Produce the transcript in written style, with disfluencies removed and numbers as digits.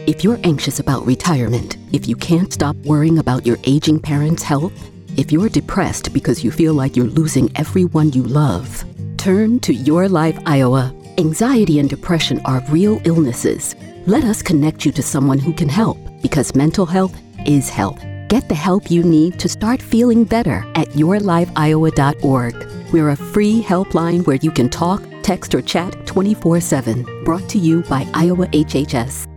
If you're anxious about retirement, if you can't stop worrying about your aging parents' health, if you're depressed because you feel like you're losing everyone you love, turn to Your Life Iowa. Anxiety and depression are real illnesses. Let us connect you to someone who can help, because mental health is health. Get the help you need to start feeling better at yourlifeiowa.org. We're a free helpline where you can talk, text, or chat 24/7. Brought to you by Iowa HHS.